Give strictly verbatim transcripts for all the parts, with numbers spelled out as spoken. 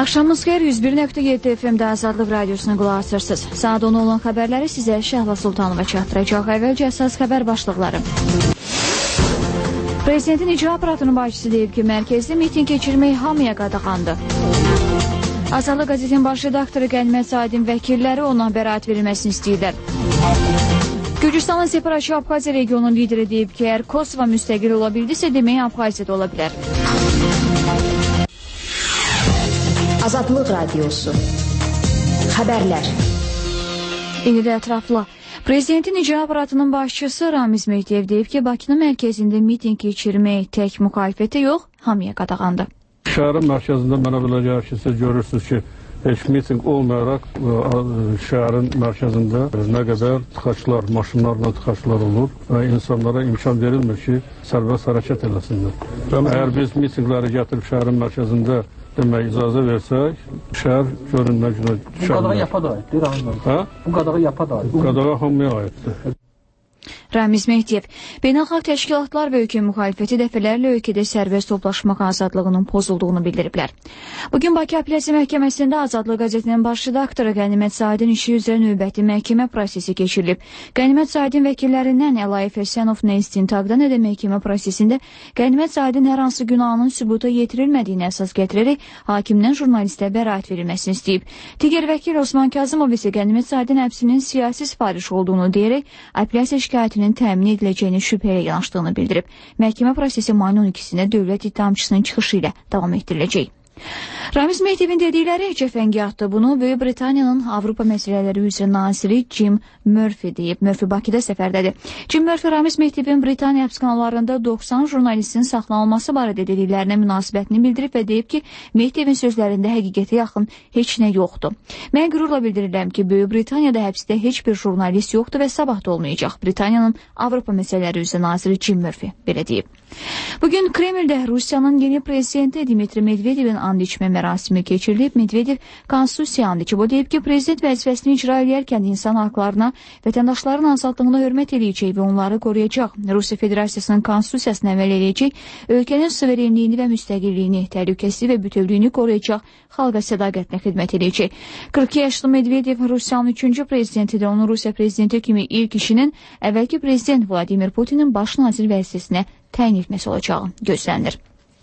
Axşamınız xeyir, yüz bir nöqtə yeddi F M-də Azadlıq Radiosuna qulaq asırsınız. Saat on olan xəbərləri sizə Şəhla Sultanova çatdıracaq. Əvvəlcə əsas xəbər başlıqları. Prezidentin icra aparatının başçısı deyib ki, mərkəzdə miting keçirmək hamıya qadağandır. Azadlıq qəzetinin baş redaktoru Qənimət Saidin vəkilləri ona bəraət verilməsini istəyirlər. Gürcüstanın separatçı Abxaziya regionunun lideri deyib ki, əgər Kosovo müstəqil ola bildisə, demək Abxaziyada ola bilər. Azadlıq Radiosu. Xəbərlər. İndi də ətraflı. Prezidentin icra aparatının başçısı Ramiz Mehdiyev deyib ki, Bakının mərkəzində miting keçirmək tək müxalifətə yox, hamıya qadağandır. Şəhərin mərkəzində mənə belə gəlir ki, siz görürsünüz ki, heç miting olmayaraq şəhərin mərkəzində nə qədər tıxaçlar, maşınlarla tıxaçlar olur və insanlara imkan verilmir ki, sərbəst hərəkət eləsinlər. Əgər biz mitingləri gətirib şəhərin mərkəzində demək icazə versək, şəhər görünməklə düşərlər. Bu qadağa yapa da aiddir, anladım. Hə? Bu qadağa yapa da aiddir. Bu qadağa hamıya aiddir. Ramiz Mehdiyev, beynəlxalq təşkilatlar və ölkə müxalifəti dəfələrlə ölkədə sərbəst toplaşmaq azadlığının pozulduğunu bildiriblər. Bugün Bakı Apellyasiya Məhkəməsində Azadlıq qəzetinin baş redaktoru Qənimət Saidin işi üzrə növbəti məhkəmə prosesi keçirilib. Qənimət Saidin vəkillərindən Əlayev Həsənov nə istintaqda, nə də məhkəmə prosesində Qənimət Saidin hər hansı günahının sübuta yetirilmədiyini əsas gətirərək hakimdən jurnalistə bəraət verilməsini istəyib. Digər vəkil Osman Kazımov isə Qənimət Saidin həbsinin siyasi sifariş olduğunu deyərək apellyasiya şikayətinin təmin ediləcəyini şübhəyə yanaşdığını bildirib. Məhkəmə prosesi mayın on ikisində dövlət ittihamçısının çıxışı ilə davam etdiriləcək. Ramiz Mehdiyevin dedikləri cəfəngiyatdır. Bunu Böyük Britaniyanın Avropa məsələləri üzrə naziri Jim Murphy deyib. Murphy Bakıda səfərdədir. Jim Murphy Ramiz Mehdiyevin Britaniya həbsxanalarında doxsan jurnalistin saxlanılması barədə dediklərinə münasibətini bildirib və deyib ki, Mehdiyevin sözlərində həqiqətə yaxın heç nə yoxdur. Mən qürurla bildirirəm ki, Böyük Britaniyada həbsdə heç bir jurnalist yoxdur və sabah da olmayacaq. Britaniyanın Avropa məsələləri üzrə naziri Jim Murphy belə deyib. Bugün Kremldə Rusiyanın yeni prezidenti Dmitri Medvedevin and içmə mərasimi keçirilib. Medvedev konstitusiya and içib. O deyib ki, prezident vəzifəsini icra edərkən insan haqlarına, vətəndaşların azadlığına hörmət edəcək və onları qoruyacaq. Rusiya Federasiyasının konstitusiyasını əməl edəcək, ölkənin suverenliyini və müstəqilliyini, təhlükəsizliyi və bütövlüyünü qoruyacaq, xalqa sədaqətlə xidmət edəcək. qırx iki yaşlı Medvedev Rusiyanın üçüncü prezidentidir. Onun Rusiya prezidenti kimi ilk işinin əvvəlki prezident Vladimir Putinin baş nazir vəzifəsinə təyin etməsi olacağı gözlənilir.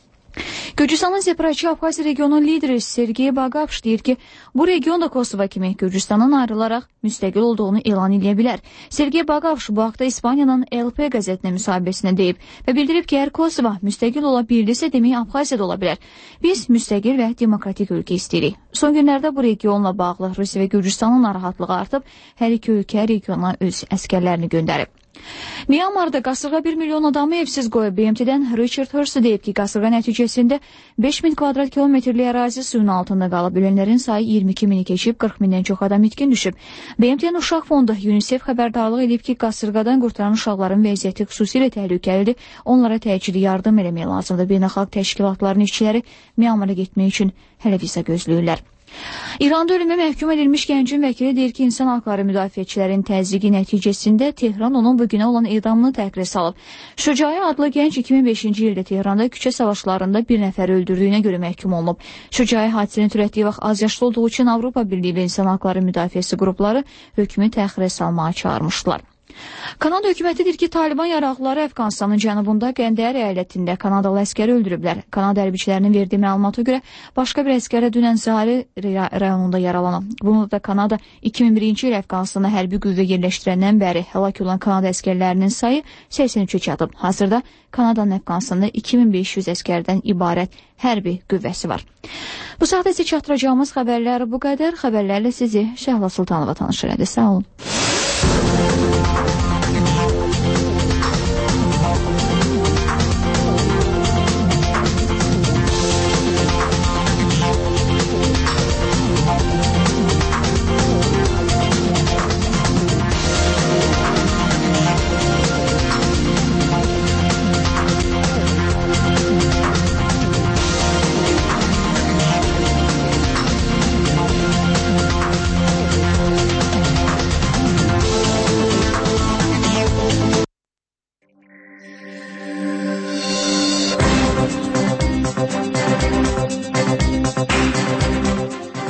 Gürcüstanın separatçı Abxaziya regionunun lideri Sergey Bagapş deyir ki, bu region da Kosovo kimi Gürcüstandan ayrılaraq müstəqil olduğunu elan edə bilər. Sergey Bagapş bu haqda İspaniyanın L P qəzetinə müsahibəsində deyib və bildirib ki, əgər Kosovo müstəqil ola bildirsə, demək Abxaziyada ola bilər. Biz müstəqil və demokratik ölkə istəyirik. Son günlərdə bu regionla bağlı Rusiya və Gürcüstanın narahatlığı artıb, hər iki ölkə regiona öz əskərlərini göndərib. Myanmarda qasırğa bir milyon adamı evsiz qoyub. B M T-dən Richard Hurst deyib ki, qasırğa nəticəsində beş min kvadrat kilometrli ərazi suyun altında qalıb. Ölənlərin sayı iyirmi iki mini keçib, qırx mindən çox adam itkin düşüb. B M T-nin uşaq fondu UNICEF xəbərdarlıq edib ki, qasırğadan qurtaran uşaqların vəziyyəti xüsusilə təhlükəlidir. Onlara təcili yardım eləmək lazımdır. Beynəlxalq təşkilatların işçiləri Myanmara getmək üçün hələ viza gözləyirlər. İranda ölümə məhkum edilmiş gəncin vəkili deyir ki, insan haqları müdafiəçilərin təzyiqi nəticəsində Tehran onun bugünə olan edamını təxirə salıb. Şücayə adlı gənc iki min beşinci ildə Tehranda küçə savaşlarında bir nəfər öldürdüyünə görə məhkum olunub. Şücayə hadisənin törətdiyi vaxt az yaşlı olduğu üçün Avropa Birliyi və insan haqları müdafiəsi qrupları hökmü təxirə salmağa çağırmışdılar. Kanada hökumətidir ki, Taliban yaraqları Əfqanistanın cənubunda Qəndər əyalətində Kanadalı əskəri öldürüblər. Kanada hərbiçilərinin verdiyi məlumata görə başqa bir əskərə dünən Zahiri rayonunda yaralanıb. Bunu da Kanada iki min birinci il Əfqanistana hərbi qüvvə yerləşdirəndən bəri həlak olan Kanada əskərlərinin sayı səksən üçə çatıb. Hazırda Kanadanın Əfqanistanda iki min beş yüz əskərdən ibarət hərbi qüvvəsi var. Bu saatda sizə çatdıracağımız xəbərlər bu qədər. Xəbərlərlə sizi Şəhla Sultanova tanış elədi. Sağ olun.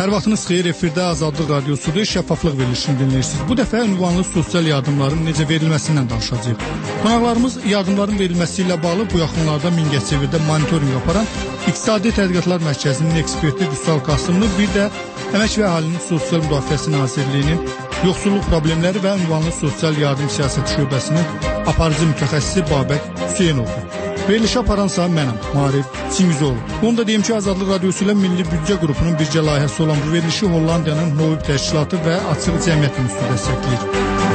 Hər vaxtınız xeyir, efirdə Azadlıq Radiosudur, şəffaflıq verilişini dinləyirsiniz. Bu dəfə ünvanlı sosial yardımların necə verilməsindən danışacağıq. Qonaqlarımız yardımların verilməsi ilə bağlı bu yaxınlarda Mingəçevirdə monitorinq aparan İqtisadi Tədqiqatlar Mərkəzinin eksperti Vüsal Qasımlı, bir də Əmək və Əhalinin Sosial Müdafiəsi Nazirliyinin Yoxsulluq Problemləri və Ünvanlı Sosial Yardım Siyasəti Şöbəsinin aparıcı mütəxəssisi Babək Hüseynovdur. Verilişi aparansa mənəm, Marif Çingizoğlu. Onu da deyim ki, Azadlıq Radiosu ilə Milli Büdcə qrupunun bircə layihəsi olan bu verilişi Hollandiyanın Novib Təşkilatı və Açıq Cəmiyyət Institutu dəstəkləyir.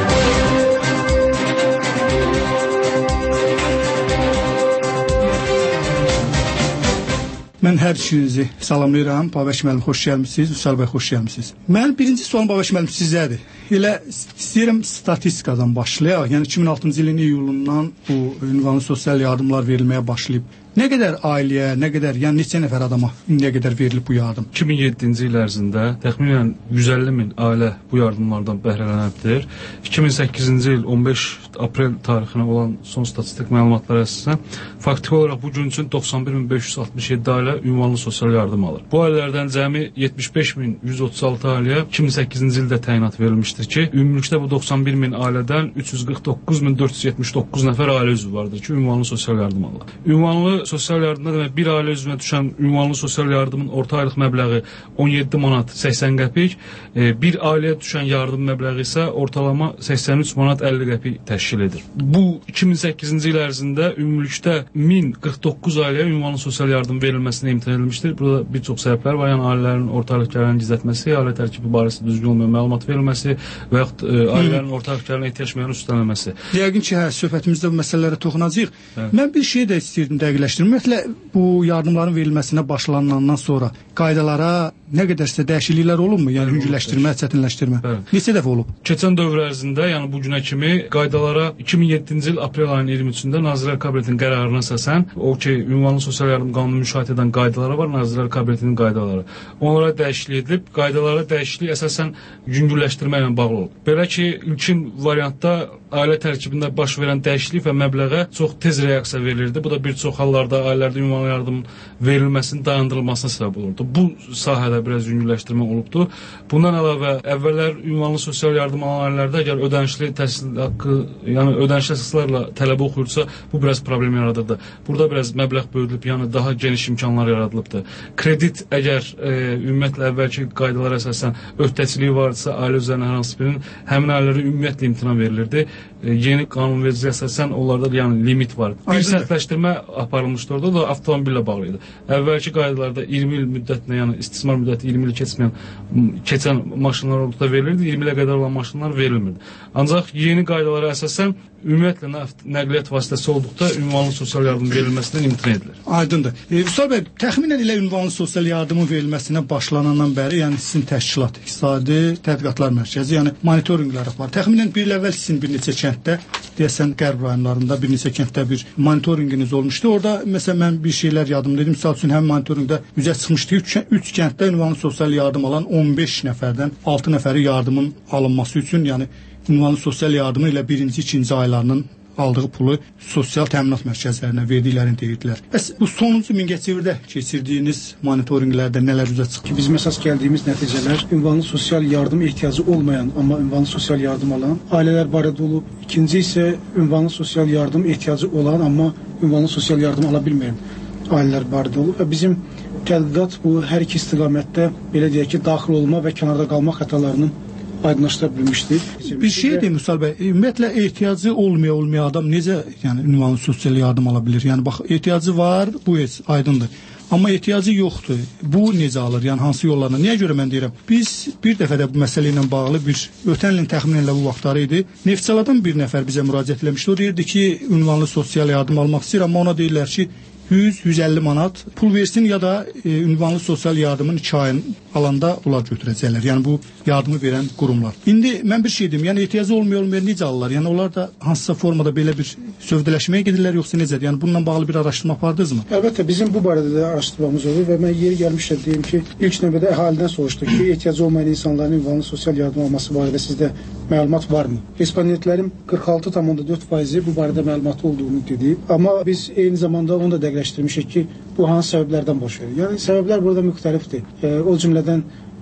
Mən hər ikinizi salamlayıram. Babək müəllim, xoş gəlmisiniz. Vüsal bəy, xoş gəlmisiniz. Mənim birinci sualım Babək müəllim sizdədir. Elə istəyirəm statistikadan başlayaq. Yəni iki min altıncı ilin iyulundan bu ünvanlı sosial yardımlar verilməyə başlayıb. Nə qədər ailəyə, nə qədər, yəni neçə nəfər adama indiyə qədər verilib bu yardım? iki min yeddinci il ərzində təxminən yüz əlli min ailə bu yardımlardan bəhrələnibdir. iki min səkkizinci il on beş aprel tarixinə olan son statistik məlumatlara əsasən faktiki olaraq bu gün üçün doxsan bir min beş yüz altmış yeddi ailə ünvanlı sosial yardım alır. Bu ailələrdən cəmi yetmiş beş min yüz otuz altı ailəyə iki min səkkizinci ildə təyinat verilmişdir ki, ümumilikdə bu doxsan bir min ailədən üç yüz qırx doqquz min dörd yüz yetmiş doqquz nəfər ailə üzvü vardır ki, ünvanlı sosial yardım alır. Ünvanlı sosial yardımda demək bir ailə üzvünə düşən ünvanlı sosial yardımın orta aylıq məbləği on yeddi manat səksən qəpik, bir ailəyə düşən yardım məbləği isə ortalama səksən üç manat əlli qəpik təşkil edir. Bu iki min səkkizinci il ərzində ümumilikdə min qırx doqquz ailəyə ünvanlı sosial yardım verilməsinə imtina edilmişdir. Burada bir çox səbəblər var, yəni ailələrin orta aylıq gəlirinin gizlətməsi, ailə tərkibi barəsində düzgün olmayan məlumat verilməsi və yaxud e, ailələrin orta aylıq gəlirinə ehtiyac meyilli üstlənilməsi. Yəqin ki, hə, söhbətimizdə bu məsələlərə toxunacağıq. Mən bir şey də istəyirdim dəqiqləşdirmək. Ümumiyyətlə, bu yardımların verilməsinə başlanandan sonra qaydalara nə qədərsə dəyişikliklər olubmu? Yəni yüngülləşdirmə, çətinləşdirmə. Neçə dəfə olub? Keçən dövr ərzində, yəni bu günə kimi qaydalara iki min yeddinci il aprel ayının iyirmi üçündə Nazirlər Kabinetinin qərarına əsasən, o ki, ünvanlı sosial yardım qanunu müşahidə edən qaydaları var, Nazirlər Kabinetinin qaydaları. Onlara dəyişiklik edilib, qaydalara dəyişiklik əsasən yüngülləşdirmə ilə bağlı olub. Belə ki, ilkin variantda ailə tərkibində baş verən dəyişiklik və məbləğə çox tez reaksiya verilirdi. Bu da bir çox hallarda ailələrdə ünvanlı yardımın verilməsinin dayandırılmasına səbəb olurdu. Bu sahədə biraz yüngülləşdirmə olubdu. Bundan əlavə, əvvəllər ünvanlı sosial yardım alan ailələrdə əgər ödənişli təhsil haqqı, yəni ödənişli əsaslarla tələbə oxuyursa, bu biraz problem yaradırdı. Burada biraz məbləğ böyüdülüb, yəni daha geniş imkanlar yaradılıbdı. Kredit əgər e, ümumiyyətlə əvvəlki qaydalara əsasən öhdəçiliyi varsa, ailə üzərinə hər hansı birinin, həmin ailələrə ümumiyyətlə imtina verilirdi. E, yeni qanunvericiliyə əsasən onlarda yəni limit var. Bir sərtləşdirmə aparılmışdı orada, o da avtomobillə bağlı idi. Əvvəlki qaydalarda iyirmi il müddətinə, yəni istismar müddəti iyirmi il keçməyən, keçən maşınlar olduqda verilirdi, iyirmi ilə qədər olan maşınlar verilmirdi. Ancaq yeni qaydalara əsasən ümumiyyətlə nəqliyyat vasitəsi olduqda ünvanlı sosial yardım verilməsindən imtina edilir. Aydındır. E, Vüsal bəy, təxminən elə ünvanlı sosial yardımın verilməsinə başlanandan bəri, yəni sizin təşkilat, İqtisadi Tədqiqatlar Mərkəzi, yəni monitorinqlər var. Təxminən bir il əvvəl sizin bir neçə kənddə, deyəsən qərb rayonlarında bir neçə kənddə bir monitorinqiniz olmuşdu. Orada məsələn mən bir şeylər yadımda idim. Misal üçün həm monitorinqdə üzə çıxmışdı. üç, üç kənddə ünvanlı sosial yardım alan on beş nəfərdən altı nəfəri yardımın alınması üçün, yəni ünvanlı sosial yardımı ilə birinci, ikinci aylarının aldığı pulu sosial təminat mərkəzlərinə verdiklərini deyirdilər. Bəs bu sonuncu Mingəçevirdə keçirdiyiniz monitorinqlərdə nələr üzə çıxdı ki, bizim əsas gəldiyimiz nəticələr ünvanlı sosial yardım ehtiyacı olmayan, amma ünvanlı sosial yardım alan ailələr barədə olub. İkinci isə ünvanlı sosial yardım ehtiyacı olan, amma ünvanlı sosial yardım ala bilməyən ailələr barədə olub və bizim tədqiqat bu hər iki istiqamətdə belə deyək ki, daxil olma və kənarda qalma xətalarının aydınlaşdıra bilmişdir. Bir şey deyim Vüsal bəy, ümumiyyətlə ehtiyacı olmaya olmaya adam necə yəni ünvanlı sosial yardım ala bilir? Yəni bax, ehtiyacı var, bu heç aydındır. Amma ehtiyacı yoxdur. Bu necə alır? Yəni hansı yollarla? Niyə görə mən deyirəm? Biz bir dəfə də bu məsələ ilə bağlı bir ötən ilin təxminən bu vaxtları idi. Neftçaladan bir nəfər bizə müraciət etmişdi. O deyirdi ki, ünvanlı sosial yardım almaq istəyir, amma ona deyirlər ki, yüz yüz əlli manat pul versin ya da e, ünvanlı sosial yardımın iki ayın alanda onlar götürəcəklər. Yəni bu yardımı verən qurumlar. İndi mən bir şey deyim, yəni ehtiyacı olmaya olmayan necə alırlar? Yəni onlar da hansısa formada belə bir sövdələşməyə gedirlər yoxsa necədir? Yəni bununla bağlı bir araşdırma apardınızmı? Əlbəttə bizim bu barədə də araşdırmamız oldu və mən yeri gəlmişəm deyim ki, ilk növbədə əhalidən soruşduq ki, ehtiyacı olmayan insanların ünvanlı sosial yardım alması barədə sizdə məlumat varmı? Respondentlərin qırx altı tam onda dörd faizi bu barədə məlumatı olduğunu dedi. Amma biz eyni zamanda onu da dəqiqləşdirmişik ki, bu hansı səbəblərdən baş verir? Yəni səbəblər burada müxtəlifdir. E, o cümlədən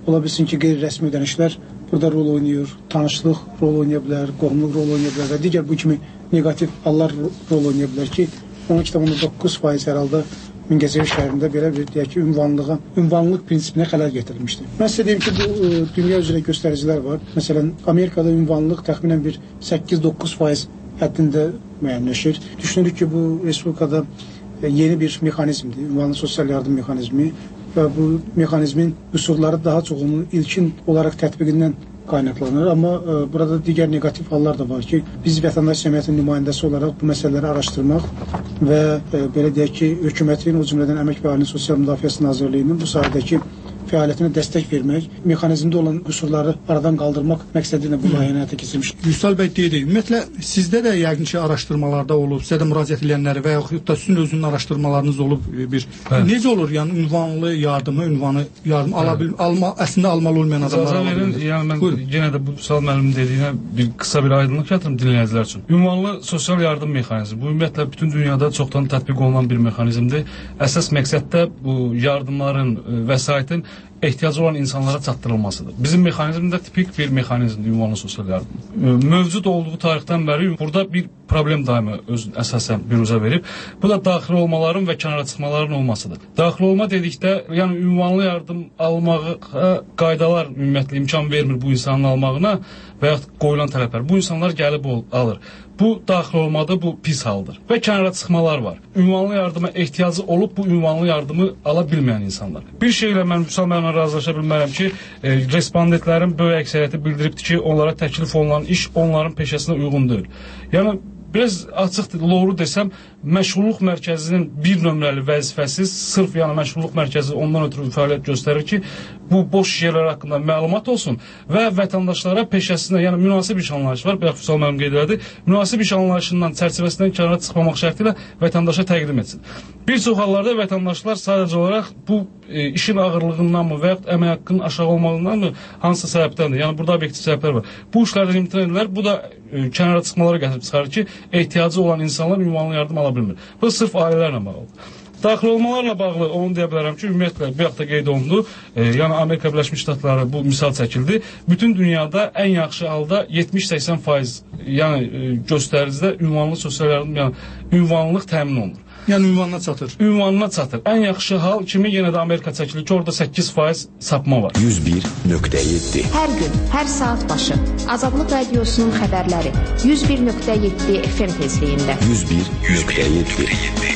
Ola bilsin ki, qeyri-rəsmi ödənişlər burada rol oynayır, tanışlıq rol oynaya bilər, qohumluq rol oynaya bilər və digər bu kimi negativ hallar rol oynaya bilər ki, onun kitabında doqquz faiz hər halda Mingəçevir şəhərində belə bir, deyək ki, ünvanlığa, ünvanlıq prinsipinə xələl gətirilmişdir. Mən sizə deyim ki, bu e, dünya üzrə göstəricilər var. Məsələn, Amerikada ünvanlıq təxminən bir səkkiz doqquz faiz həddində müəyyənləşir. Düşünürük ki, bu Respublikada e, yeni bir mexanizmdir, ünvanlı sosial yardım mexanizmi və bu mexanizmin qüsurları daha çox onun ilkin olaraq tətbiqindən qaynaqlanır. Amma e, burada digər negativ hallar da var ki, biz vətəndaş cəmiyyətinin nümayəndəsi olaraq bu məsələləri araşdırmaq və e, belə deyək ki, hökumətin, o cümlədən Əmək və Əhalinin Sosial Müdafiəsi Nazirliyinin bu sahədəki fəaliyyətinə dəstək vermək, mexanizmdə olan qüsurları aradan qaldırmaq məqsədi ilə bu layihəni həyata keçirmiş. Yüksel bəy deyək, ümumiyyətlə sizdə də yəqin ki, araşdırmalarda olub, sizə də müraciət edənləri və yaxud da sizin özünün araşdırmalarınız olub bir. Hə. Necə olur, yəni ünvanlı yardımı, ünvanı yardım ala bil, alma, əslində almalı olmayan adamlar ala bilir? Yəni mən Buyurun. Yenə də bu Sual müəllimin dediyinə bir qısa bir aydınlıq gətirim dinləyicilər üçün. Ünvanlı sosial yardım mexanizmi bu ümumiyyətlə bütün dünyada çoxdan tətbiq olunan bir mexanizmdir. Əsas məqsəd də bu yardımların, vəsaitin ehtiyacı olan insanlara çatdırılmasıdır. Bizim mexanizmdə tipik bir mexanizmdir ünvanlı sosial yardım. Mövcud olduğu tarixdən bəri burada bir problem daimi özünü əsasən büruzə verib. Bu da daxil olmaların və kənara çıxmaların olmasıdır. Daxil olma dedikdə, yəni ünvanlı yardım almağa qaydalar ümumiyyətlə imkan vermir bu insanın almağına və yaxud qoyulan tələblər. Bu insanlar gəlib ol, alır. Bu daxil olmada bu pis haldır. Və kənara çıxmalar var. Ünvanlı yardıma ehtiyacı olub bu ünvanlı yardımı ala bilməyən insanlar. Bir şeylə mən Vüsal mənimlə razılaşa bilmərəm ki, e, respondentlərin böyük əksəriyyəti bildiribdir ki, onlara təklif olunan iş onların peşəsinə uyğun deyil. Yəni biraz açıq doğru desəm, məşğulluq mərkəzinin bir nömrəli vəzifəsi sırf yəni məşğulluq mərkəzi ondan ötürü fəaliyyət göstərir ki, bu boş yerlər haqqında məlumat olsun və vətəndaşlara peşəsinə, yəni münasib iş anlayışı var. Bayaq Vüsal müəllim qeyd elədi. Münasib iş anlayışından, çərçivəsindən kənara çıxmamaq şərti ilə vətəndaşa təqdim etsin. Bir çox hallarda vətəndaşlar sadəcə olaraq bu e, işin ağırlığındanmı və yaxud əmək haqqının aşağı olmağındanmı hansı səbəbdəndir? Yəni burada obyektiv səbəblər var. Bu işlərdən imtina edirlər. Bu da e, kənara çıxmalara gətirib çıxarır ki, ehtiyacı olan insanlar ünvanlı yardım ala bilmir. Bu sırf ailələrlə bağlıdır. Daxil olmalarla bağlı onu deyə bilərəm ki, ümumiyyətlə bir hafta qeyd olundu. E, yəni Amerika Birləşmiş Ştatları bu misal çəkildi. Bütün dünyada ən yaxşı halda yetmiş səksən faiz yəni e, göstəricidə ünvanlı sosial yardım, yəni ünvanlılıq təmin olunur. Yəni ünvanına çatır. Ünvanına çatır. Ən yaxşı hal kimi yenə də Amerika çəkilir ki, orada səkkiz faiz sapma var. yüz bir nöqtə yeddi. Hər gün, hər saat başı Azadlıq Radiosunun xəbərləri yüz bir nöqtə yeddi F M tezliyində. yüz bir nöqtə yeddi.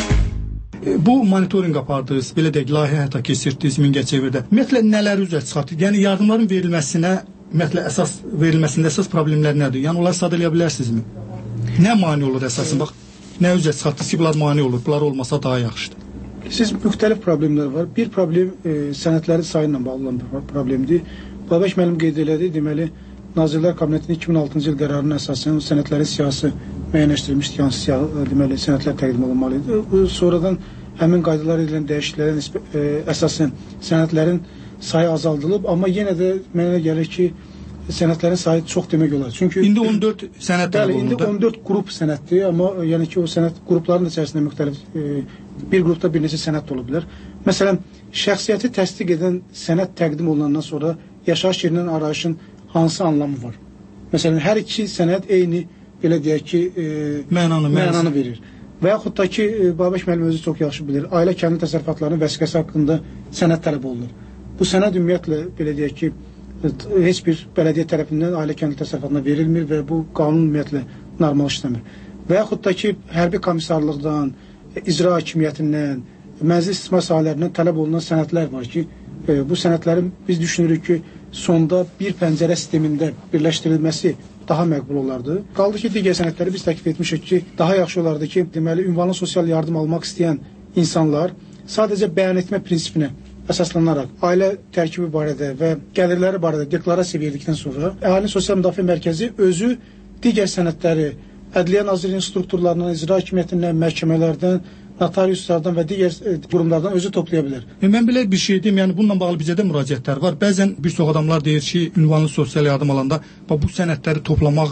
Bu monitorinq apardınız, belə deyək, layihə həyata keçirdiniz Mingəçevirdə. Ümumiyyətlə nələri üzə çıxartdı? Yəni yardımların verilməsinə, ümumiyyətlə əsas verilməsində əsas problemlər nədir? Yəni onları sadələyə bilərsinizmi? Nə mane olur əsasən? Bax, nə üzə çıxartdınız ki, bunlar mane olur, bunlar olmasa daha yaxşıdır. Siz müxtəlif problemlər var. Bir problem e, sənədlərin sayı ilə bağlı olan bir problemdir. Babək müəllim qeyd elədi, deməli, Nazirlər Kabinetinin iki min altıncı il qərarına əsasən sənədlərin siyasi müəyyənləşdirilmişdir, yəni siyah, deməli, sənədlər təqdim olunmalıdır. Sonradan həmin qaydalar edilən dəyişikliklərə e, əsasən sənədlərin sayı azaldılıb, amma yenə də mənə gəlir ki, sənədlərin sayı çox demək olar. Çünki indi on dörd sənəd bəli, indi on dörd qrup sənəddir, amma yəni ki, o sənəd qrupların içərisində müxtəlif e, bir qrupda bir neçə sənəd ola bilər. Məsələn, şəxsiyyəti təsdiq edən sənəd təqdim olunandan sonra yaşayış yerinin arayışın hansı anlamı var? Məsələn, hər iki sənəd eyni, belə deyək ki, e, mənanı, mənanı verir. Və yaxud da ki, e, Babək müəllim özü çox yaxşı bilir, ailə kəndi təsərrüfatlarının vəsiqəsi haqqında sənəd tələb olunur. Bu sənəd ümumiyyətlə, belə deyək ki, heç bir bələdiyyə tərəfindən ailə kəndi təsərrüfatına verilmir və bu qanun ümumiyyətlə normal işləmir. Və yaxud da ki, hərbi komissarlıqdan, icra hakimiyyətindən, mənzil istismar sahələrindən tələb olunan sənədlər var ki, e, bu sənədlərin biz düşünürük ki, sonda bir pəncərə sistemində birləşdirilməsi daha məqbul olardı. Qaldı ki, digər sənədləri biz təklif etmişik ki, daha yaxşı olardı ki, deməli, ünvanlı sosial yardım almaq istəyən insanlar sadəcə bəyan etmə prinsipinə əsaslanaraq ailə tərkibi barədə və gəlirləri barədə deklarasiya verdikdən sonra Əhalinin Sosial Müdafiə Mərkəzi özü digər sənədləri Ədliyyə Nazirliyinin strukturlarından, icra hakimiyyətindən, məhkəmələrdən, notariuslardan və digər qurumlardan özü toplaya bilər. E, mən belə bir şey deyim, yəni bununla bağlı bizə də müraciətlər var. Bəzən bir çox adamlar deyir ki, ünvanlı sosial yardım alanda bu sənədləri toplamağın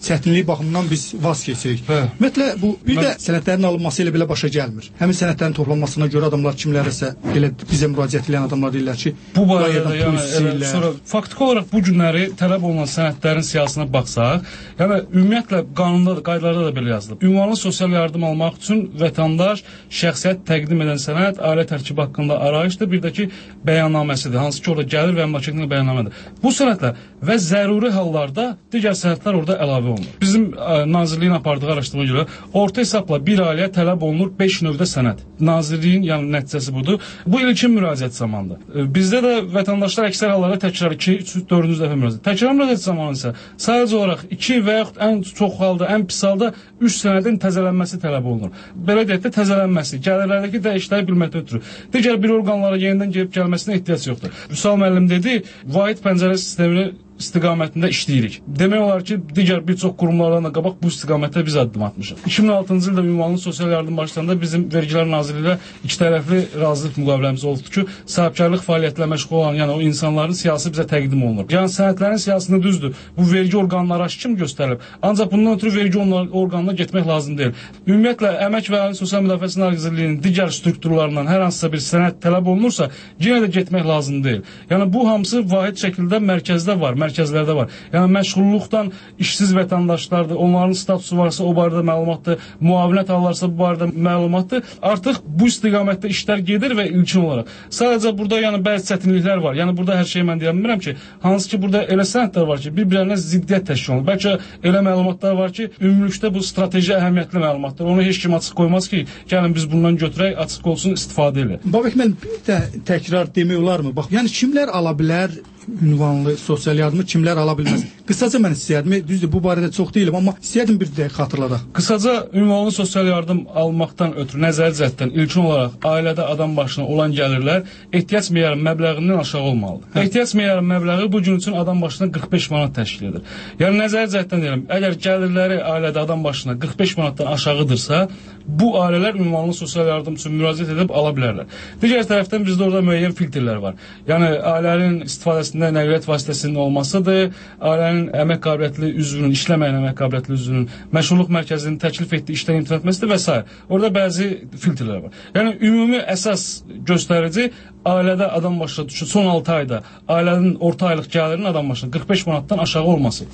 çətinlik baxımından biz vaz keçirik. Hə. Ümumiyyətlə bu bir Mən... də sənədlərin alınması ilə belə başa gəlmir. Həmin sənədlərin toplanmasına görə adamlar kimlərəsə elə bizə müraciət edən adamlar deyirlər ki, bu barədə yəni elə, sonra faktiki olaraq bu günləri tələb olunan sənədlərin siyasına baxsaq, yəni ümumiyyətlə qanunda da, qaydalarda da belə yazılıb. Ünvanlı sosial yardım almaq üçün vətəndaş şəxsiyyət təqdim edən sənəd ailə tərkibi haqqında arayışdır, bir də ki bəyannaməsidir, hansı ki orada gəlir və əmlakətin bəyannamədir. Bu sənədlər və zəruri hallarda digər sənədlər orada əlavə olunur. Bizim ə, Nazirliyin apardığı araşdırmaya görə orta hesabla bir ailəyə tələb olunur beş növdə sənəd. Nazirliyin yəni nəticəsi budur. Bu ilkin müraciət zamanıdır. E, bizdə də vətəndaşlar əksər hallarda təkrar iki, üç, dördüncü dəfə müraciət. Təkrar müraciət zamanı isə sadəcə olaraq iki və yaxud ən çox halda, ən pis halda üç sənədin təzələnməsi tələb olunur. Belə deyək də təzələnməsi, gəlirlərdəki dəyişiklikləri bilməkdən ötürü digər bir orqanlara yenidən gəlib gəlməsinə ehtiyac yoxdur. Vüsal müəllim dedi, vahid pəncərə sistemini istiqamətində işləyirik. Demək olar ki, digər bir çox qurumlardan da qabaq bu istiqamətdə biz addım atmışıq. iki min altıncı ildə ünvanlı sosial yardım başlananda bizim Vergilər Nazirliyi ilə iki tərəfli razılıq müqaviləmiz oldu ki, sahibkarlıq fəaliyyətlə məşğul olan, yəni o insanların siyasi bizə təqdim olunur. Yəni sənədlərin siyasını düzdür. Bu vergi orqanları kimi göstərilib. Ancaq bundan ötürü vergi orqanına getmək lazım deyil. Ümumiyyətlə Əmək və Əhalinin Sosial Müdafiəsi Nazirliyinin digər strukturlarından hər hansısa bir sənəd tələb olunursa, yenə də getmək lazım deyil. Yəni bu hamısı vahid şəkildə mərkəzdə var. Mərkəzlərdə var. Yəni məşğulluqdan işsiz vətəndaşlardır, onların statusu varsa o barədə məlumatdır, müavinət alırlarsa bu barədə məlumatdır. Artıq bu istiqamətdə işlər gedir və ilkin olaraq. Sadəcə burada yəni bəzi çətinliklər var. Yəni burada hər şeyi mən deyə bilmirəm ki, hansı ki burada elə sənədlər var ki, bir-birlərinə ziddiyyət təşkil olunur. Bəlkə elə məlumatlar var ki, ümumilikdə bu strateji əhəmiyyətli məlumatlar. Onu heç kim açıq qoymaz ki, gəlin biz bundan götürək, açıq olsun, istifadə edək. Babək müəllim, bir də təkrar demək olarmı? Bax, yəni kimlər ala bilər ünvanlı sosial yardımı, kimlər ala bilməz? Qısaca mən istəyərdim, düzdür, bu barədə çox deyiləm, amma istəyərdim bir də xatırladaq. Qısaca ünvanlı sosial yardım almaqdan ötürü nəzəri cəhətdən ilkin olaraq ailədə adam başına olan gəlirlər ehtiyac meyarı məbləğindən aşağı olmalıdır. Hə. Ehtiyac meyarı məbləği bu gün üçün adam başına qırx beş manat təşkil edir. Yəni nəzəri cəhətdən deyirəm, əgər gəlirləri ailədə adam başına qırx beş manatdan aşağıdırsa, bu ailələr ünvanlı sosial yardım üçün müraciət edib ala bilərlər. Digər tərəfdən bizdə orada müəyyən filtrlər var. Yəni ailənin istifadəsində nəqliyyat vasitəsinin olmasıdır, ailənin əmək qabiliyyətli üzvünün, işləməyən əmək qabiliyyətli üzvünün məşğulluq mərkəzinin təklif etdiyi işdən imtina etməsidir və s. Orada bəzi filtrlər var. Yəni ümumi əsas göstərici ailədə adam başına düşür, son altı ayda ailənin orta aylıq gəlirinin adam başına qırx beş manatdan aşağı olması.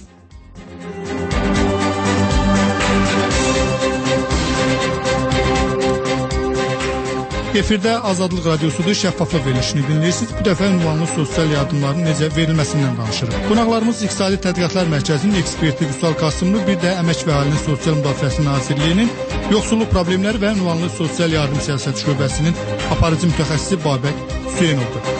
Efirdə Azadlıq Radiosudur, şəffaflıq verilişini dinləyirsiniz. Bu dəfə ünvanlı sosial yardımların necə verilməsindən danışırıq. Qonaqlarımız İqtisadi Tədqiqatlar Mərkəzinin eksperti Vüsal Qasımlı, bir də Əmək və Əhalinin Sosial Müdafiəsi Nazirliyinin yoxsulluq problemləri və ünvanlı sosial yardım siyasəti şöbəsinin aparıcı mütəxəssisi Babək Hüseynovdur.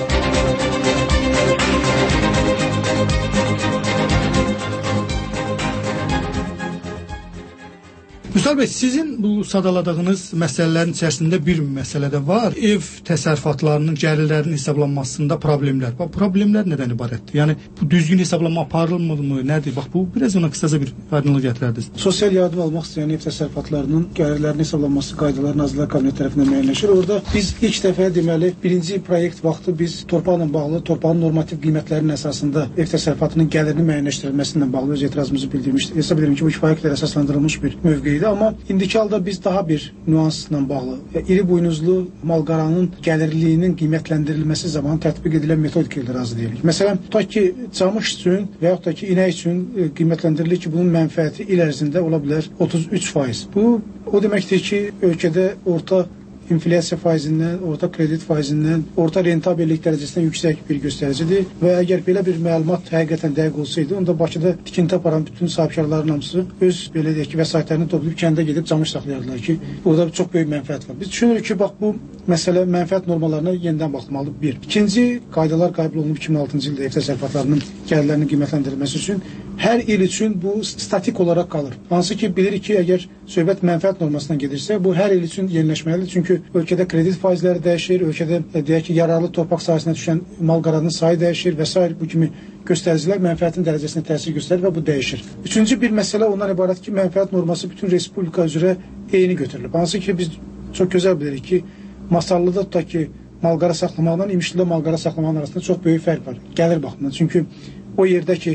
Vüsal bəy, sizin bu sadaladığınız məsələlərin içərisində bir məsələ də var. Ev təsərrüfatlarının gəlirlərinin hesablanmasında problemlər. Bax, problemlər nədən ibarətdir? Yəni, bu düzgün hesablanma aparılmırmı, nədir? Bax, bu biraz ona qısaca bir aydınlıq gətirərdiniz. Sosial yardım almaq istəyən ev təsərrüfatlarının gəlirlərinin hesablanması qaydaları Nazirlər Kabineti tərəfindən müəyyənləşir. Orada biz ilk dəfə deməli, birinci proyekt vaxtı biz torpaqla bağlı, torpağın normativ qiymətlərinin əsasında ev təsərrüfatının gəlirinin müəyyənləşdirilməsindən bağlı öz etirazımızı bildirmişdik. Hesab edirəm ki, bu kifayət qədər əsaslandırılmış bir mövqeyidir. Amma indiki halda biz daha bir nüansla bağlı, iri buynuzlu malqaranın gəlirliyinin qiymətləndirilməsi zamanı tətbiq edilən metodika ilə razı deyilik. Məsələn, tutaq ki, camış üçün və yaxud da ki, inək üçün qiymətləndirilir ki, bunun mənfəəti il ərzində ola bilər otuz üç faiz. Bu, o deməkdir ki, ölkədə orta inflyasiya faizindən, orta kredit faizindən, orta rentabellik dərəcəsindən yüksək bir göstəricidir və əgər belə bir məlumat həqiqətən dəqiq olsaydı, onda Bakıda tikinti aparan bütün sahibkarların hamısı öz belə deyək ki, vəsaitlərini toplayıb kəndə gedib camış saxlayardılar ki, burada çox böyük mənfəət var. Biz düşünürük ki, bax bu məsələ mənfəət normalarına yenidən baxılmalıdır. Bir. İkinci, qaydalar qəbul olunub iki min altıncı ildə ev təsərrüfatlarının gəlirlərinin qiymətləndirilməsi üçün hər il üçün bu statik olaraq qalır. Hansı ki, bilirik ki, əgər söhbət mənfəət normasından gedirsə, bu hər il üçün yeniləşməlidir. Çünki ölkədə kredit faizləri dəyişir, ölkədə deyək ki, yararlı torpaq sahəsinə düşən malqaranın sayı dəyişir və s. bu kimi göstəricilər mənfəətin dərəcəsinə təsir göstərir və bu dəyişir. Üçüncü bir məsələ ondan ibarət ki, mənfəət norması bütün respublika üzrə eyni götürülüb. Hansı ki, biz çox gözəl bilirik ki, Masallıda tutaq ki, malqara saxlamaqla İmişlidə malqara saxlamağın arasında çox böyük fərq var, gəlir baxımından. Çünki o yerdə ki,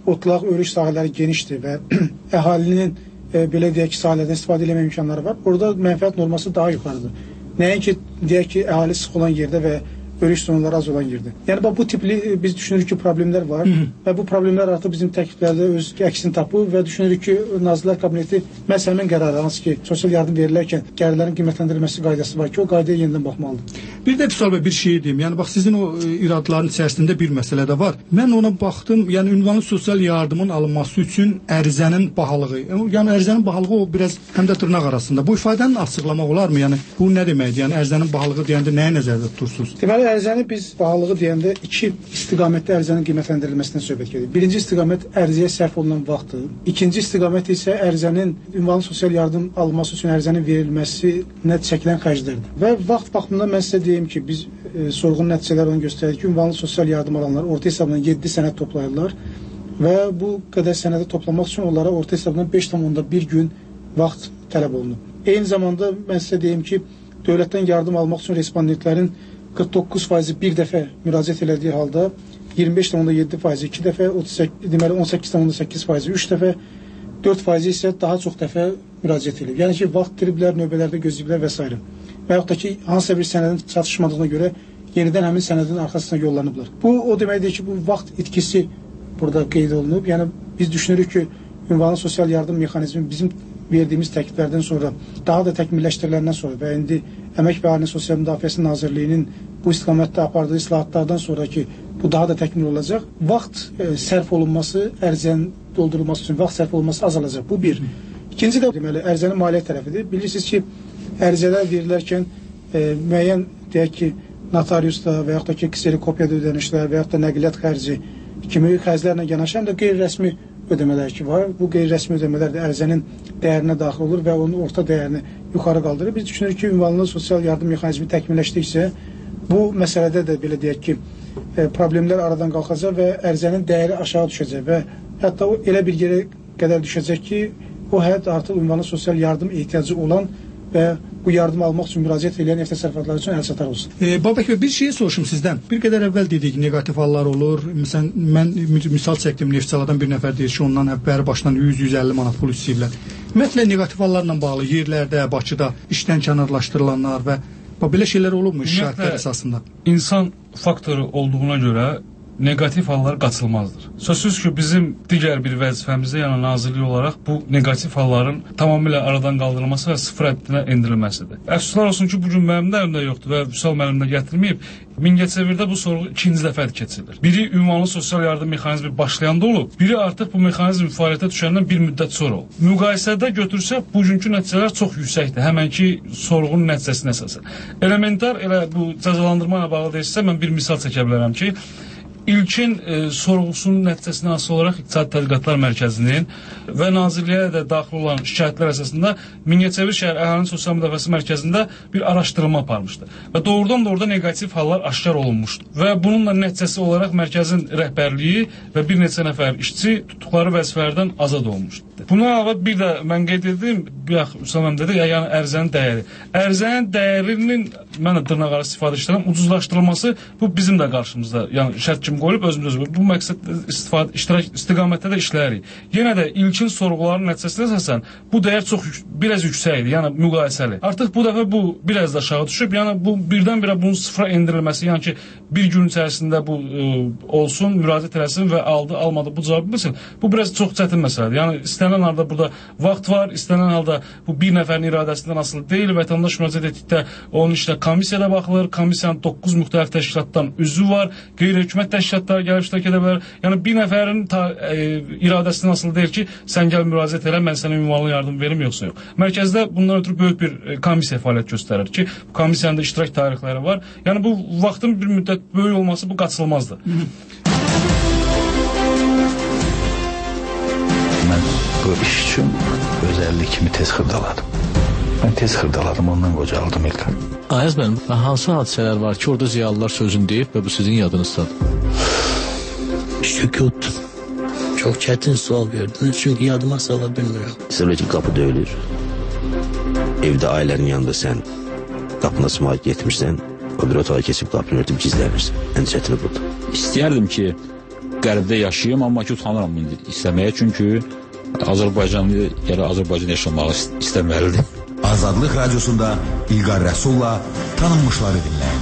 otlaq, örüş sahələri genişdir və əhalinin e, belə deyək ki, sahələrdən istifadə etmə imkanları var. Orada mənfəət norması daha yuxarıdır. Nəinki deyək ki, əhali sıx olan yerdə və örüş zonaları az olan yerdə. Yəni bax, bu tipli biz düşünürük ki, problemlər var. Hı -hı. Və bu problemlər artıq bizim təkliflərdə öz əksini tapır və düşünürük ki, Nazirlər Kabineti məhz həmin qərarı, hansı ki, sosial yardım verilərkən gəlirlərin qiymətləndirilməsi qaydası var ki, o qaydaya yenidən baxmalıdır. Bir də Vüsal bəy, bir şey deyim. Yəni bax, sizin o iradların içərisində bir məsələ də var. Mən ona baxdım. Yəni ünvanlı sosial yardımın alınması üçün ərizənin bahalığı. Yəni ərizənin bahalığı o biraz həm də dırnaq arasında. Bu ifadəni açıqlamaq olarmı? Yəni bu nə deməkdir? Yəni ərizənin bahalığı deyəndə nəyi nəzərdə tutursunuz? Deməli, ərizəni biz bahalığı deyəndə iki istiqamətdə ərizənin qiymətləndirilməsindən söhbət gedir. Birinci istiqamət ərizəyə sərf olunan vaxtdır. İkinci istiqamət isə ərizənin ünvanlı sosial yardım alınması üçün ərizənin verilməsinə çəkilən xərclərdir. Və vaxt baxımından mən sizə deyim ki, biz e, sorğunun nəticələri onu göstərir ki, ünvanlı sosial yardım alanlar orta hesabla yeddi sənəd toplayırlar və bu qədər sənədi toplamaq üçün onlara orta hesabla beş tam onda bir gün vaxt tələb olunur. Eyni zamanda mən sizə deyim ki, dövlətdən yardım almaq üçün respondentlərin qırx doqquz faizi bir dəfə müraciət elədiyi halda iyirmi beş tam onda yeddi faizi iki dəfə, otuz səkkiz, deməli on səkkiz tam onda səkkiz faizi üç dəfə, dörd faizi isə daha çox dəfə müraciət edib. Yəni ki, vaxt itiriblər, növbələrdə gözləyiblər və s. Və yaxud da ki, hansısa bir sənədin çatışmadığına görə yenidən həmin sənədin arxasına yollanıblar. Bu, o deməkdir ki, bu vaxt itkisi burada qeyd olunub. Yəni, biz düşünürük ki, ünvanlı sosial yardım mexanizmi bizim verdiyimiz təkliflərdən sonra, daha da təkmilləşdiriləndən sonra və indi Əmək və Əhalinin Sosial Müdafiəsi Nazirliyinin bu istiqamətdə apardığı islahatlardan sonra ki, bu daha da təkmil olacaq. Vaxt e, sərf olunması, ərizənin doldurulması üçün vaxt sərf olunması azalacaq. Bu bir. İkinci də deməli, ərizənin maliyyə tərəfidir. Bilirsiniz ki, ərizələr verilərkən e, müəyyən, deyək ki, notariusda və yaxud da ki, kserikopiya ödənişlər və yaxud da nəqliyyat xərci kimi xərclərlə yanaşı həm də qeyri-rəsmi ödəmələr ki var. Bu qeyri-rəsmi ödəmələr də ərizənin dəyərinə daxil olur və onun orta dəyərini yuxarı qaldırır. Biz düşünürük ki, ünvanlı sosial yardım mexanizmi təkmilləşdikcə bu məsələdə də belə deyək ki, problemlər aradan qalxacaq və ərizənin dəyəri aşağı düşəcək və hətta o elə bir yerə qədər düşəcək ki, o həyat artıq ünvanlı sosial yardım ehtiyacı olan və bu yardım almaq üçün müraciət edən ev təsərrüfatları üçün əlçatar olsun. E, Babək bəy, bir şey soruşum sizdən. Bir qədər əvvəl dedik, negativ hallar olur. Məsələn, mən misal çəkdim, Neftçaladan bir nəfər deyir ki, ondan əvvəl başdan yüz yüz əlli manat pul istəyiblər. Ümumiyyətlə, negativ hallarla bağlı yerlərdə, Bakıda işdən kənarlaşdırılanlar və belə şeylər olubmu şikayətlər əsasında? İnsan faktoru olduğuna görə negativ hallar qaçılmazdır. Sözsüz ki, bizim digər bir vəzifəmizdə, yəni nazirlik olaraq bu negativ halların tamamilə aradan qaldırılması və sıfır həddinə endirilməsidir. Əfsuslar olsun ki, bugün mənim də əlimdə yoxdur və Vüsal mənim də gətirməyib. Mingəçevirdə bu sorğu ikinci dəfə keçirilir. Biri ünvanlı sosial yardım mexanizmi başlayanda olub, biri artıq bu mexanizm fəaliyyətə düşəndən bir müddət sonra olub. Müqayisədə götürsək, bugünkü nəticələr çox yüksəkdir, həmənki sorğunun nəticəsinə əsasən. Elementar elə bu cəzalandırma ilə bağlı deyilsə, mən bir misal çəkə bilərəm ki, İlkin e, sorğusunun nəticəsinə asılı olaraq İqtisadi Tədqiqatlar Mərkəzinin və Nazirliyə də daxil olan şikayətlər əsasında Mingəçevir şəhər Əhalinin Sosial Müdafiəsi Mərkəzində bir araşdırma aparmışdı. Və doğrudan da orada negativ hallar aşkar olunmuşdu. Və bununla nəticəsi olaraq mərkəzin rəhbərliyi və bir neçə nəfər işçi tutduqları vəzifələrdən azad olmuşdu. Buna əlavə bir də mən qeyd etdim, bax Üsəməm dedi, yəni ərizənin dəyəri. Ərizənin dəyərinin mən də dırnaq arası istifadə edirəm, ucuzlaşdırılması bu bizim də qarşımızda, yəni şərt kimi qoyulub özümüz özümüz. Bu məqsəd istifadə iştirak istiqamətdə də işləyirik. Yenə də ilkin sorğuların nəticəsinə əsasən bu dəyər çox biraz yüksək idi, yəni müqayisəli. Artıq bu dəfə bu biraz da aşağı düşüb, yəni bu birdən-birə bunun sıfıra endirilməsi, yəni ki bir gün içərisində bu ə, olsun, müraciət eləsin və aldı, almadı bu cavabı bilsin. Bu biraz çox çətin məsələdir. Yəni istənilən halda burada vaxt var, istənilən halda bu bir nəfərin iradəsindən asılı deyil. Vətəndaş müraciət etdikdə onun işinə komissiyada baxılır. Komissiyanın doqquz müxtəlif təşkilatdan üzvü var. Qeyri-hökumət təşkilatlar gəlib iştirak edə bilər. Yəni bir nəfərin ta, e, iradəsindən asılı deyil ki, sən gəl müraciət elə, mən sənə ünvanlı yardım verim yoxsa yox. Mərkəzdə bundan ötürü böyük bir e, komissiya fəaliyyət göstərir ki, bu komissiyanın da iştirak tarixləri var. Yəni bu vaxtın bir müddət böyük olması bu qaçılmazdır. Mən bu iş üçün özəllik kimi tez xırdaladım. Mən tez xırdaladım, ondan qocaldım İlqar. Ayaz mənim, hansı hadisələr var ki, orada ziyalılar sözünü deyib və bu sizin yadınızdadır? Sükut. Çox çətin sual verdiniz, çünki yadıma sala bilmirəm. Sonra ki, qapı döyülür. Evdə ailənin yanında sən qapına sımaq getmirsən, o bir otağa keçib qapını örtüb gizlənirsən. Ən çətini budur. İstəyərdim ki, qəribdə yaşayım, amma ki, utanıram bunu istəməyə, çünki Azərbaycanlı yəni Azərbaycan yaşamağı istəməlidir. Azadlıq Radiosunda İlqar Rəsulla tanınmışları dinləyin.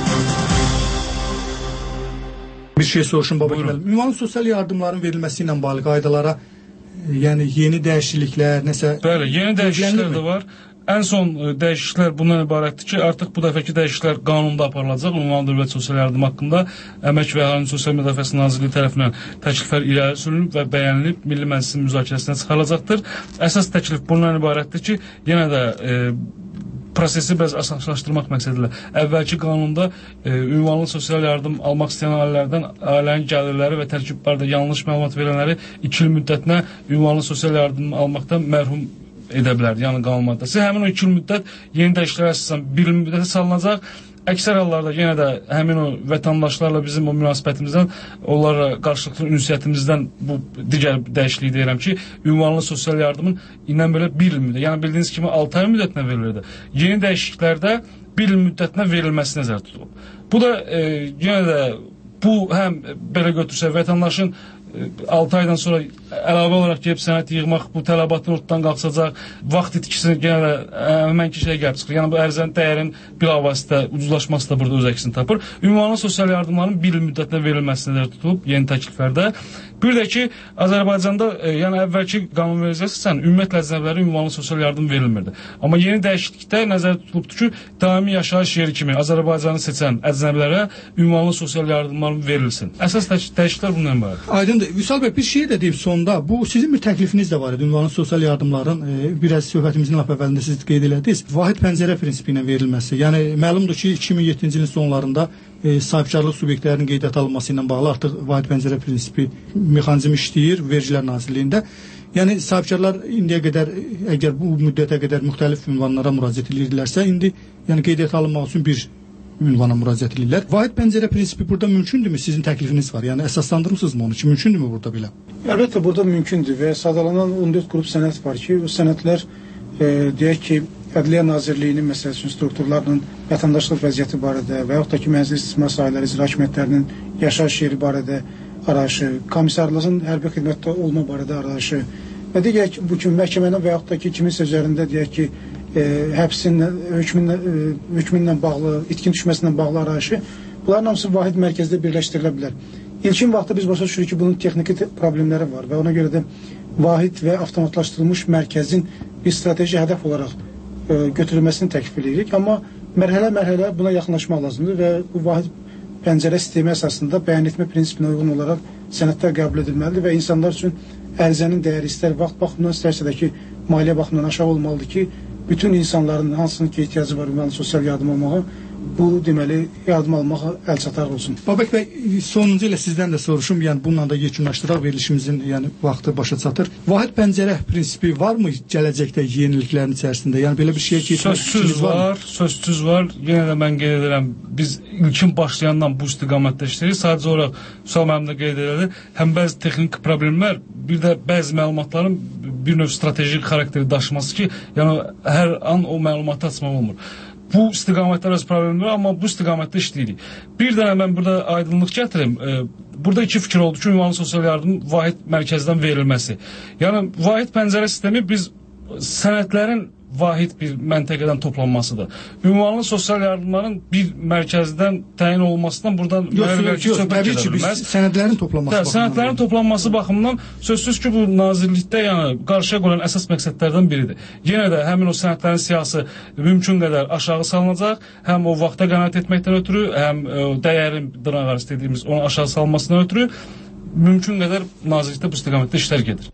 Bir şey soruşun baba. Ünvanlı sosial yardımların verilməsi ilə bağlı qaydalara yəni yeni dəyişikliklər, nəsə... Bəli, yeni dəyişikliklər də var. Ən son dəyişikliklər bundan ibarətdir ki, artıq bu dəfəki dəyişikliklər qanunda aparılacaq. Ünvanlı dövlət sosial yardım haqqında Əmək və Əhalinin Sosial Müdafiəsi Nazirliyi tərəfindən təkliflər irəli sürülüb və bəyənilib Milli Məclisin müzakirəsinə çıxarılacaqdır. Əsas təklif bundan ibarətdir ki, yenə də e, prosesi biraz asanlaşdırmaq məqsədilə əvvəlki qanunda e, ünvanlı sosial yardım almaq istəyən ailələrdən ailənin gəlirləri və tərkiblərdə yanlış məlumat verənləri iki il müddətinə ünvanlı sosial yardım almaqdan məhrum edə bilər, yəni qanun maddəsi. Həmin o iki il müddət yeni dəyişikliklərə əsasən bir il müddətə salınacaq. Əksər hallarda yenə də həmin o vətəndaşlarla bizim o münasibətimizdən, onlarla qarşılıqlı ünsiyyətimizdən bu digər dəyişikliyi deyirəm ki, ünvanlı sosial yardımın indən belə bir il müddət, yəni bildiyiniz kimi altı ay müddətinə verilirdi. Yeni dəyişikliklərdə bir il müddətinə verilməsi nəzərdə tutulub. Bu da e, yenə də bu həm belə götürsək vətəndaşın altı aydan sonra əlavə olaraq gəlib sənəd yığmaq, bu tələbatın ortadan qalxacaq, vaxt itkisini yenə də həmənki şeyə gəlib çıxır. Yəni bu ərizənin dəyərin bilavasitə ucuzlaşması da burada öz əksini tapır. Ünvanlı sosial yardımların bir il müddətinə verilməsi nəzərdə tutulub yeni təkliflərdə. Bir də ki, Azərbaycanda e, yəni əvvəlki qanunvericiliyə əsasən ümumiyyətlə əcnəbilərə ünvanlı sosial yardım verilmirdi. Amma yeni dəyişiklikdə nəzərdə tutulubdur ki, daimi yaşayış yeri kimi Azərbaycanı seçən əcnəbilərə ünvanlı sosial yardımlar verilsin. Əsas dəyişikliklər bundan ibarət. Aydındır. Vüsal bəy, bir şey də deyib sonda. Bu sizin bir təklifiniz də var idi. Ünvanlı sosial yardımların e, biraz söhbətimizin lap əvvəlində siz qeyd elədiniz. Vahid pəncərə prinsipi ilə verilməsi. Yəni məlumdur ki, iki min yeddinci ilin sonlarında e, sahibkarlıq subyektlərinin qeydiyyata alınması ilə bağlı artıq vahid pəncərə prinsipi mexanizm işləyir Vergilər Nazirliyində. Yəni sahibkarlar indiyə qədər əgər bu müddətə qədər müxtəlif ünvanlara müraciət edirlərsə, indi yəni qeydiyyata alınmaq üçün bir ünvana müraciət edirlər. Vahid pəncərə prinsipi burada mümkündürmü? Sizin təklifiniz var. Yəni əsaslandırmısınızmı onu ki, mümkündürmü burada belə? Əlbəttə burada mümkündür və sadalanan on dörd qrup sənəd var ki, o sənədlər e, deyək ki, Ədliyyə Nazirliyinin məsəl üçün strukturlarının vətəndaşlıq vəziyyəti barədə və yaxud da ki, mənzil istismar sahələri icra hakimiyyətlərinin yaşayış yeri barədə arayışı, komissarlığın hərbi xidmətdə olma barədə arayışı və digər ki, bu kimi məhkəmənin və yaxud da ki, kiminsə üzərində deyək ki, e, həbsinlə, hökmünlə, e, hökmünlə bağlı, itkin düşməsindən bağlı arayışı, bunların hamısı vahid mərkəzdə birləşdirilə bilər. İlkin vaxtda biz başa düşürük ki, bunun texniki problemləri var və ona görə də vahid və avtomatlaşdırılmış mərkəzin bir strateji hədəf olaraq e, götürülməsini təklif edirik. Amma mərhələ-mərhələ buna yaxınlaşmaq lazımdır və bu vahid pəncərə sistemi əsasında bəyan etmə prinsipinə uyğun olaraq sənədlər qəbul edilməlidir və insanlar üçün ərizənin dəyəri istər vaxt baxımından, istərsə də ki, maliyyə baxımından aşağı olmalıdır ki, bütün insanların hansının ki, ehtiyacı var ünvanlı sosial yardım almağa, bu deməli yardım almağa əl çatar olsun. Babək bəy, sonuncu ilə sizdən də soruşum, yəni bununla da yekunlaşdıraq verilişimizin yəni vaxtı başa çatır. Vahid pəncərə prinsipi varmı gələcəkdə yeniliklərin içərisində? Yəni belə bir şeyə keçmək fikriniz var, var, sözsüz var. Yenə də mən qeyd edirəm, biz ilkin başlayandan bu istiqamətdə işləyirik. Sadəcə olaraq Vüsal müəllim də qeyd edirdi, həm bəzi texniki problemlər, bir də bəzi məlumatların bir növ strateji xarakteri daşıması ki, yəni hər an o məlumatı açmaq olmur. Bu istiqamətlər öz problemləri, amma bu istiqamətdə işləyirik. Bir dənə mən burada aydınlıq gətirim. E, burada iki fikir oldu ki, ünvanlı sosial yardım vahid mərkəzdən verilməsi. Yəni, vahid pəncərə sistemi biz sənədlərin vahid bir məntəqədən toplanmasıdır. Ünvanlı sosial yardımların bir mərkəzdən təyin olmasından buradan yox, yox, təbii ki, biz sənədlərin toplanması baxımından. Sənədlərin toplanması baxımından sözsüz ki, bu nazirlikdə yəni qarşıya qoyulan əsas məqsədlərdən biridir. Yenə də həmin o sənədlərin siyasi mümkün qədər aşağı salınacaq, həm o vaxta qənaət etməkdən ötürü, həm dəyərin dırnaq arası dediyimiz onun aşağı salınmasından ötürü mümkün qədər nazirlikdə bu istiqamətdə işlər gedir.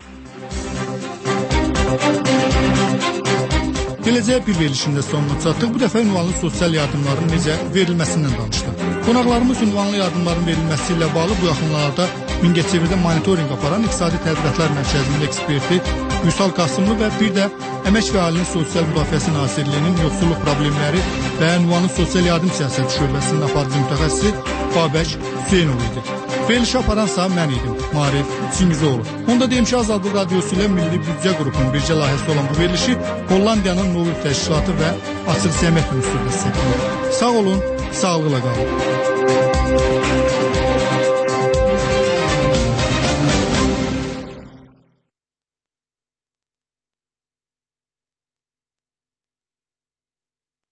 Beləcə bir verilişində sonuna çatdıq. Bu dəfə ünvanlı sosial yardımların necə verilməsindən danışdıq. Qonaqlarımız ünvanlı yardımların verilməsi ilə bağlı bu yaxınlarda Mingəçevirdə monitorinq aparan İqtisadi Tədqiqatlar Mərkəzinin eksperti Vüsal Qasımlı və bir də Əmək və Əhalinin Sosial Müdafiəsi Nazirliyinin yoxsulluq problemləri və ünvanlı sosial yardım siyasəti şöbəsinin aparıcı mütəxəssisi Babək Hüseynov idi. Verilişi aparansa mən idim, Marif Çingizoğlu. Onda deyim ki, Azadlıq Radiosu ilə Milli Büdcə qrupunun bircə layihəsi olan bu verilişi Hollandiyanın Nobel Təşkilatı və Açıq Səmət Üniversiteti destekliyor. Sağ olun, sağlıqla qalın.